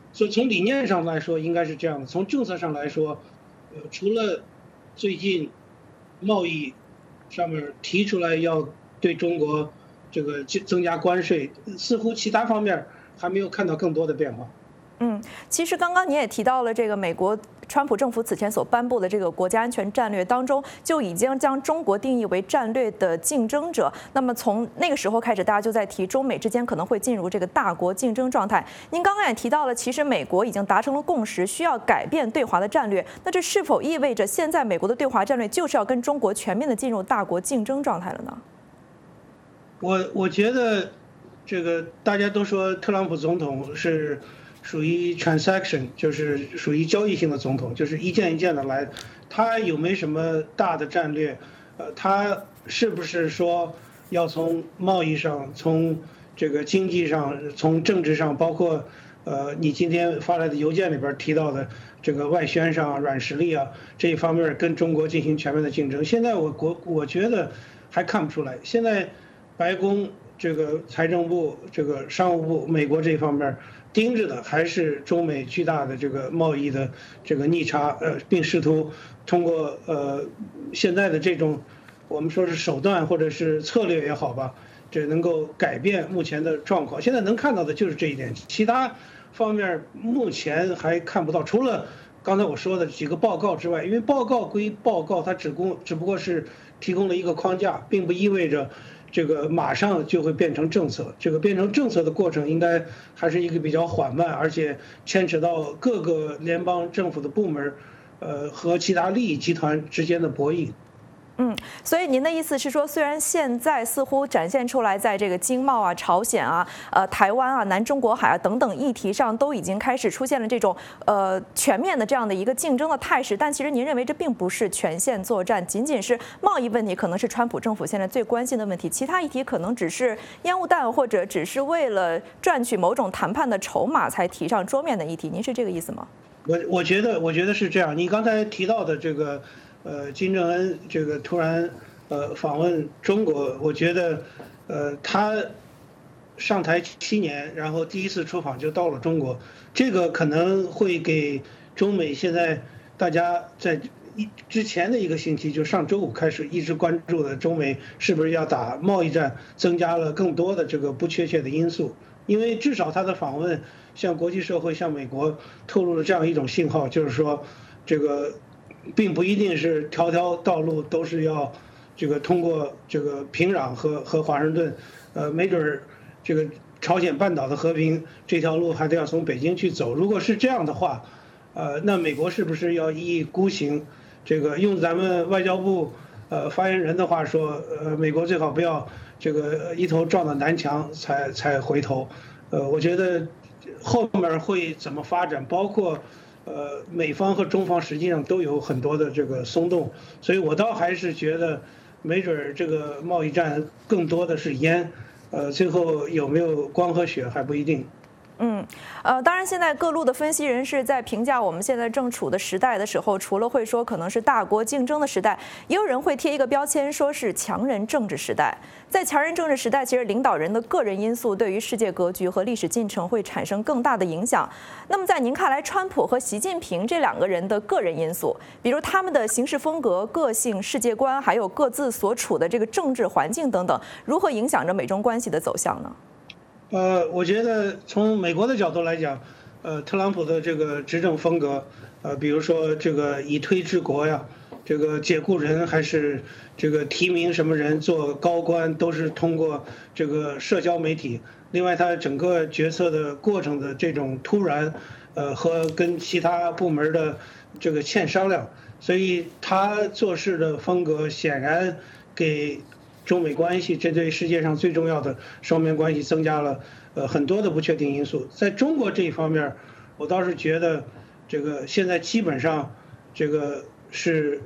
所以从理念上来说应该是这样的，从政策上来说，除了最近贸易上面提出来要对中国这个增加关税，似乎其他方面还没有看到更多的变化。 其实刚刚你也提到了这个美国川普政府此前所颁布的这个国家安全战略当中，就已经将中国定义为战略的竞争者。那么从那个时候开始，大家就在提中美之间可能会进入这个大国竞争状态。您刚刚也提到了，其实美国已经达成了共识，需要改变对华的战略。那这是否意味着现在美国的对华战略就是要跟中国全面的进入大国竞争状态了呢？ 我觉得这个大家都说特朗普总统是属于 transaction， 就是属于交易性的总统，就是一件一件的来。他有没什么大的战略？他是不是说要从贸易上、从这个经济上、从政治上，包括你今天发来的邮件里边提到的这个外宣上、软实力啊这一方面跟中国进行全面的竞争？现在我觉得还看不出来。现在白宫、这个财政部、这个商务部、美国这一方面盯着的还是中美巨大的这个贸易的这个逆差，并试图通过现在的这种我们说是手段或者是策略也好吧，这能够改变目前的状况。现在能看到的就是这一点，其他方面目前还看不到，除了刚才我说的几个报告之外，因为报告归报告，它只不过是提供了一个框架，并不意味着这个马上就会变成政策。这个变成政策的过程应该还是一个比较缓慢，而且牵扯到各个联邦政府的部门，和其他利益集团之间的博弈。 所以您的意思是说，虽然现在似乎展现出来在这个经贸啊、朝鲜啊、台湾啊、南中国海啊等等议题上都已经开始出现了这种全面的这样的一个竞争的态势，但其实您认为这并不是全线作战，仅仅是贸易问题可能是川普政府现在最关心的问题，其他议题可能只是烟雾弹或者只是为了赚取某种谈判的筹码才提上桌面的议题，您是这个意思吗？ 我觉得是这样。你刚才提到的这个金正恩这个突然访问中国，我觉得他上台7年，然后第一次出访就到了中国，这个可能会给中美现在大家在之前的一个星期，就上周五开始一直关注的中美是不是要打贸易战，增加了更多的这个不确切的因素。因为至少他的访问向国际社会、向美国透露了这样一种信号，就是说这个并不一定是条条道路都是要这个通过这个平壤和华盛顿，没准儿这个朝鲜半岛的和平这条路还得要从北京去走。如果是这样的话，那美国是不是要一意孤行？这个用咱们外交部发言人的话说，美国最好不要这个一头撞到南墙才回头。我觉得后面会怎么发展，包括美方和中方实际上都有很多的这个松动，所以我倒还是觉得没准这个贸易战更多的是烟，最后有没有光和血还不一定。 当然，现在各路的分析人士在评价我们现在正处的时代的时候，除了会说可能是大国竞争的时代，也有人会贴一个标签，说是强人政治时代。在强人政治时代，其实领导人的个人因素对于世界格局和历史进程会产生更大的影响。那么，在您看来，川普和习近平这两个人的个人因素，比如他们的行事风格、个性、世界观，还有各自所处的这个政治环境等等，如何影响着美中关系的走向呢？ 我觉得从美国的角度来讲，特朗普的这个执政风格，比如说这个以推治国呀，这个解雇人还是这个提名什么人做高官，都是通过这个社交媒体。另外，他整个决策的过程的这种突然，和跟其他部门的这个欠商量，所以他做事的风格显然给中美关系这对世界上最重要的双边关系增加了很多的不确定因素。在中国这一方面，我倒是觉得这个现在基本上这个是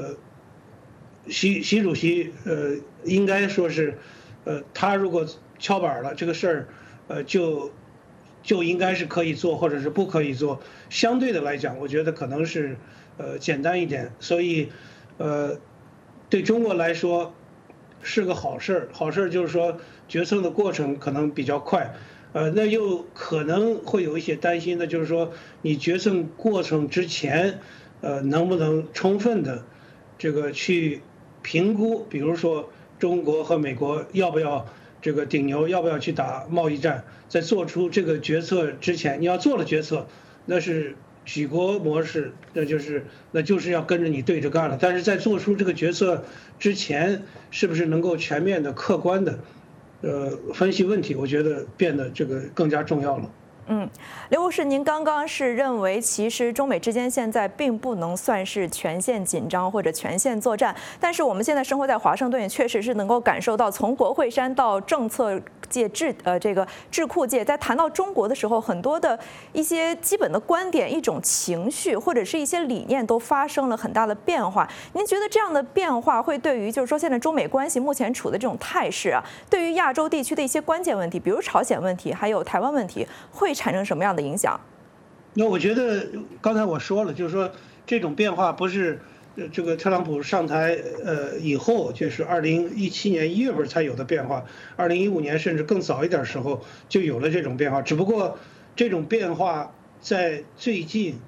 习主席应该说是他如果敲板了这个事儿就应该是可以做或者是不可以做。相对的来讲，我觉得可能是简单一点，所以对中国来说是个好事儿。好事儿就是说决策的过程可能比较快， 那又可能会有一些担心的，就是说你决策过程之前，能不能充分的这个去评估，比如说中国和美国要不要这个顶牛，要不要去打贸易战，在做出这个决策之前，你要做了决策，那是举国模式，那就是要跟着你对着干了。但是在做出这个决策之前，是不是能够全面的、客观的，分析问题？我觉得变得这个更加重要了。 刘博士，您刚刚是认为，其实中美之间现在并不能算是全线紧张或者全线作战，但是我们现在生活在华盛顿，也确实是能够感受到，从国会山到政策界这个智库界，在谈到中国的时候，很多的一些基本的观点、一种情绪或者是一些理念都发生了很大的变化。您觉得这样的变化会对于就是说现在中美关系目前处的这种态势啊，对于亚洲地区的一些关键问题，比如朝鲜问题，还有台湾问题，会产生什么样的影响？ 那我觉得刚才我说了，就是说这种变化不是这个特朗普上台以后，就是2017年1月份才有的变化，2015年甚至更早一点时候就有了这种变化。只不过这种变化在最近，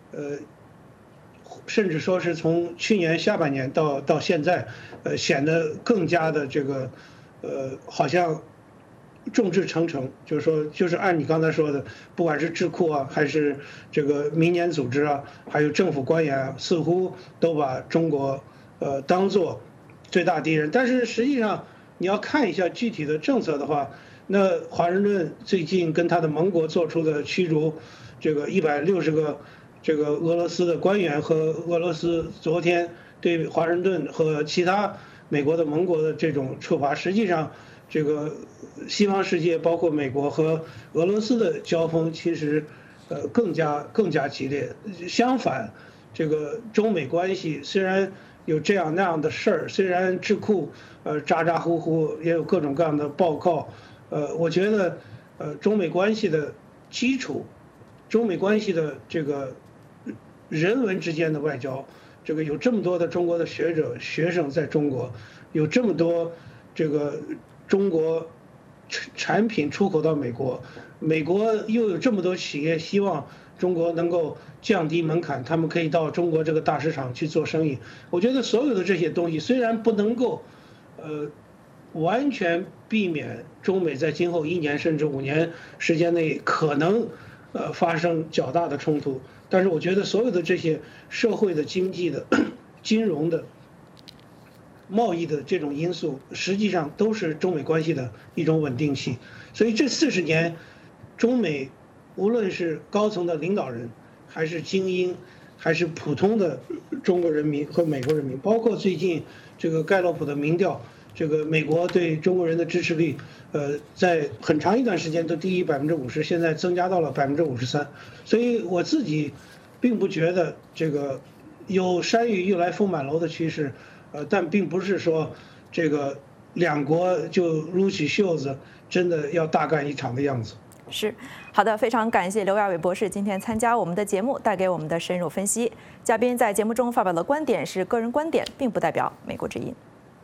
甚至说是从去年下半年到现在，显得更加的这个好像众志成城，就是说，就是按你刚才说的，不管是智库啊，还是这个民间组织啊，还有政府官员啊，似乎都把中国当作最大敌人。但是实际上，你要看一下具体的政策的话，那华盛顿最近跟他的盟国做出的驱逐这个160个这个俄罗斯的官员和俄罗斯昨天对华盛顿和其他美国的盟国的这种处罚，实际上这个西方世界包括美国和俄罗斯的交锋其实更加激烈。相反，这个中美关系虽然有这样那样的事儿，虽然智库咋咋呼呼，也有各种各样的报告，我觉得中美关系的基础，中美关系的这个人文之间的外交，这个有这么多的中国的学者学生在中国，有这么多这个中国产品出口到美国，美国又有这么多企业希望中国能够降低门槛，他们可以到中国这个大市场去做生意。我觉得所有的这些东西虽然不能够完全避免中美在今后1年甚至5年时间内可能发生较大的冲突，但是我觉得所有的这些社会的、经济的、金融的、贸易的这种因素，实际上都是中美关系的一种稳定器。所以这40年，中美无论是高层的领导人，还是精英，还是普通的中国人民和美国人民，包括最近这个盖洛普的民调，这个美国对中国人的支持率，在很长一段时间都低于50%，现在增加到了53%。所以我自己并不觉得这个有山雨欲来风满楼的趋势。但并不是说这个两国就撸起袖子，真的要大干一场的样子。 是，好的，非常感谢刘亚伟博士今天参加我们的节目，带给我们的深入分析。嘉宾在节目中发表的观点是个人观点，并不代表美国之音。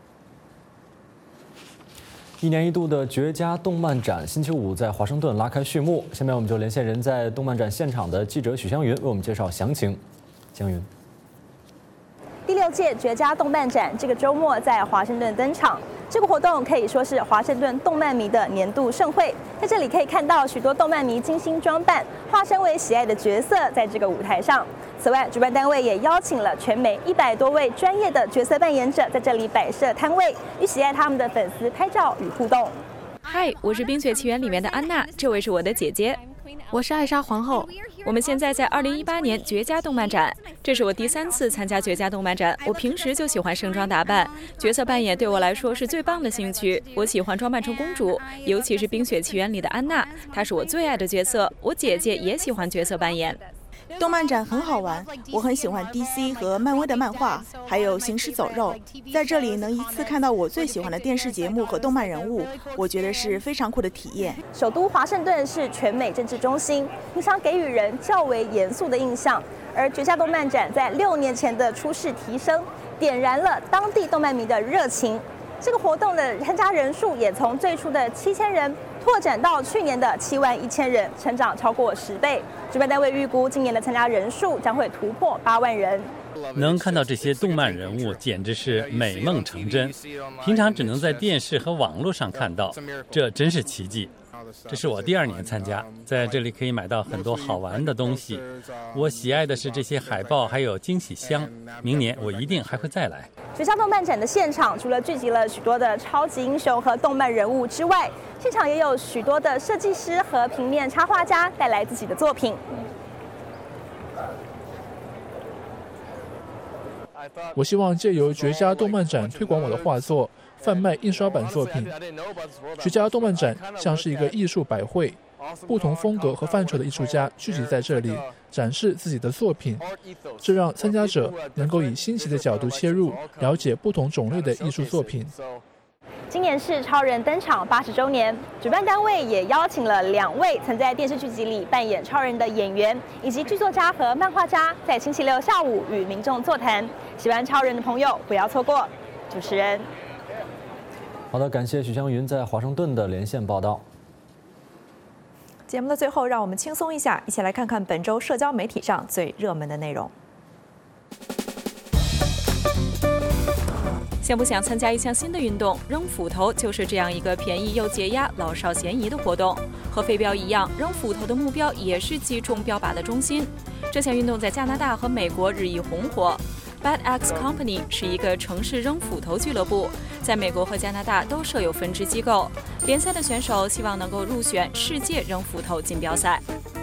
1年1度的绝佳动漫展星期五在华盛顿拉开序幕。下面我们就连线人在动漫展现场的记者许湘云，为我们介绍详情。湘云。 第6届绝佳动漫展这个周末在华盛顿登场。这个活动可以说是华盛顿动漫迷的年度盛会。在这里可以看到许多动漫迷精心装扮，化身为喜爱的角色，在这个舞台上。此外，主办单位也邀请了全美100多位专业的角色扮演者，在这里摆设摊位，与喜爱他们的粉丝拍照与互动。 嗨，我是《冰雪奇缘》里面的安娜，这位是我的姐姐。 我是艾莎皇后。 我们现在在2018年绝佳动漫展，这是我第3次参加绝佳动漫展。我平时就喜欢盛装打扮，角色扮演对我来说是最棒的兴趣。我喜欢装扮成公主，尤其是《冰雪奇缘》里的安娜，她是我最爱的角色。我姐姐也喜欢角色扮演。 动漫展很好玩，我很喜欢 DC 和漫威的漫画，还有行尸走肉。在这里能一次看到我最喜欢的电视节目和动漫人物，我觉得是非常酷的体验。 首都华盛顿是全美政治中心，平常给予人较为严肃的印象，而绝佳动漫展在6年前的出世提升，点燃了当地动漫迷的热情。这个活动的参加人数也从最初的7000人扩展到去年的71000人，成长超过10倍。主办单位预估今年的参加人数将会突破8万人。 能看到这些动漫人物，简直是美梦成真。平常只能在电视和网络上看到，这真是奇迹。这是我第2年参加，在这里可以买到很多好玩的东西。我喜爱的是这些海报，还有惊喜箱。明年我一定还会再来。 绝佳动漫展的现场，除了聚集了许多的超级英雄和动漫人物之外，现场也有许多的设计师和平面插画家带来自己的作品。 我希望借由绝佳动漫展推广我的画作，贩卖印刷版作品。绝佳动漫展像是一个艺术百汇，不同风格和范畴的艺术家聚集在这里，展示自己的作品，这让参加者能够以新奇的角度切入，了解不同种类的艺术作品。 今年是超人登场80周年，主办单位也邀请了2位曾在电视剧集里扮演超人的演员，以及剧作家和漫画家，在星期六下午与民众座谈。喜欢超人的朋友不要错过。主持人， 好的，感谢许湘云在华盛顿的连线报道。 节目的最后，让我们轻松一下，一起来看看本周社交媒体上最热门的内容。 想不想参加一项新的运动？扔斧头就是这样一个便宜又解压、老少咸宜的活动。和飞镖一样，扔斧头的目标也是击中标靶的中心。这项运动在加拿大和美国日益红火。Bad Axe Company 是一个城市扔斧头俱乐部，在美国和加拿大都设有分支机构。联赛的选手希望能够入选世界扔斧头锦标赛。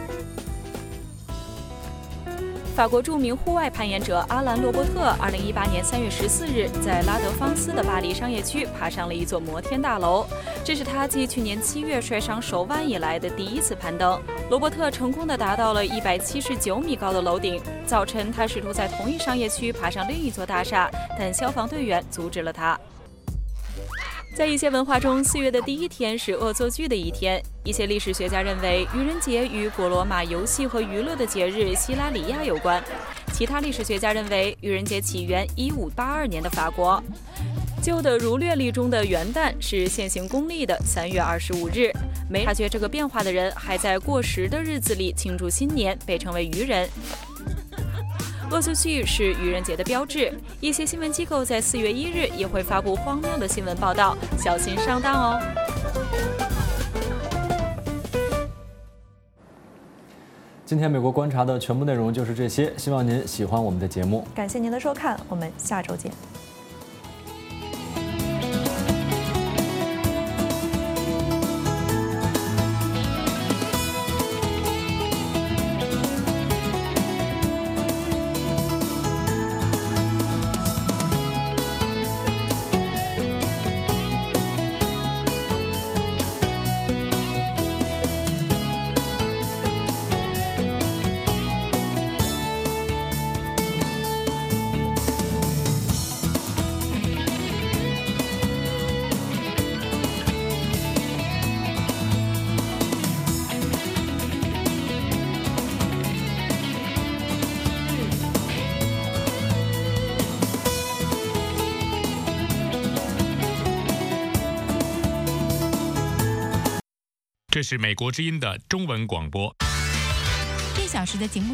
法国著名户外攀岩者阿兰·罗伯特2018年3月14日在拉德芳斯的巴黎商业区爬上了一座摩天大楼，这是他继去年7月摔伤手腕以来的第1次攀登。罗伯特成功地达到了179米高的楼顶。早晨，他试图在同一商业区爬上另一座大厦，但消防队员阻止了他。在一些文化中，4月的第1天是恶作剧的一天。一些历史学家认为，愚人节与古罗马游戏和娱乐的节日希拉里亚有关。其他历史学家认为，愚人节起源1582年的法国。旧的儒略历中的元旦是现行公历的3月25日。没察觉这个变化的人，还在过时的日子里庆祝新年，被称为愚人。恶作剧是愚人节的标志，一些新闻机构在4月1日也会发布荒谬的新闻报道，小心上当哦。 今天美国观察的全部内容就是这些，希望您喜欢我们的节目。 感谢您的收看，我们下周见。 这是美国之音的中文广播。 1小时的节目。